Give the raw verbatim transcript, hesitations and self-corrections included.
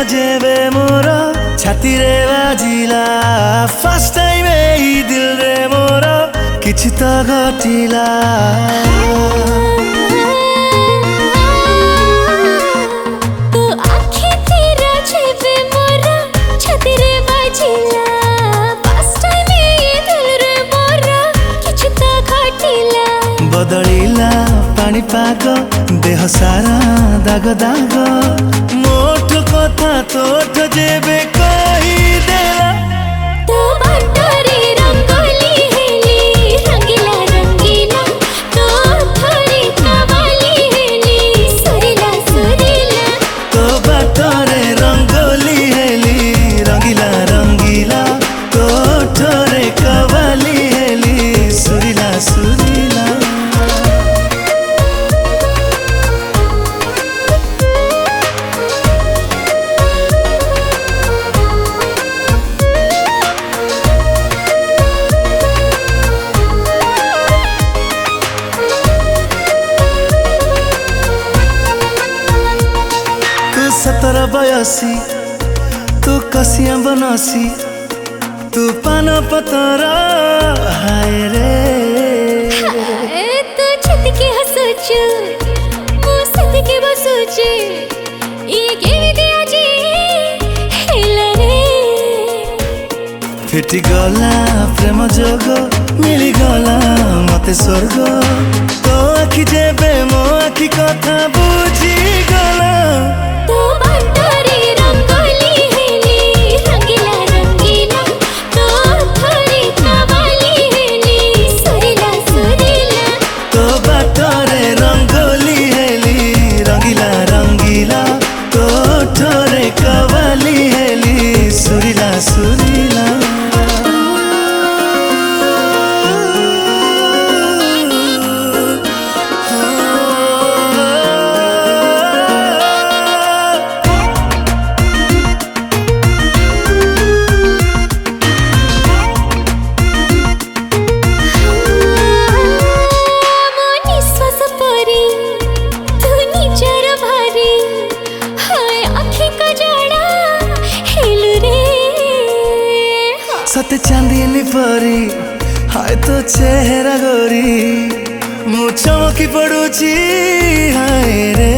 जेबे मोर छाती रे बाजिला फर्स्ट टाइम एई दिल रे मोर किछि तो घटिला। तो आँखि तेरा जेबे मोर छाती रे बाजिला फर्स्ट टाइम एई दिल रे मोर किछि तो घटिला। बदलिला पाणीपाग देह सारा दाग दाग मोठ कथा तोठ जेबे कही देला। तो बाटरे रंगोली हेली रंगीला रंगीला तो थोड़ी कवाली हेली सुरीला सुरीला। तो बाटरे रंगोली हेली रंगीला रंगीला तो ठोरे कवाली हेली सुरीला सुरीला। सतर बयसी तू कसिया बनसी तू पान पतर हाय रे। तू छत के हसुचु मु सत के बसुचु ये केवी दिया जी हेला रे। फिटी गला प्रेम जोग मिली गला मते स्वर्ग तो आखि जेबे मो आखि कथा बुझी गला। तो बाटरे रंगोली हेली रंगीला रंगीला तो थोड़ी कवाली हेली सुरीला सुरीला। तो बाटरे रंगोली हेली रंगीला रंगीला तो ठोरे कवाली हेली सुरीला सुरीला। सते चांदनी परी हाय तो चेहरा गोरी मु चमकी पड़ुची हाय रे।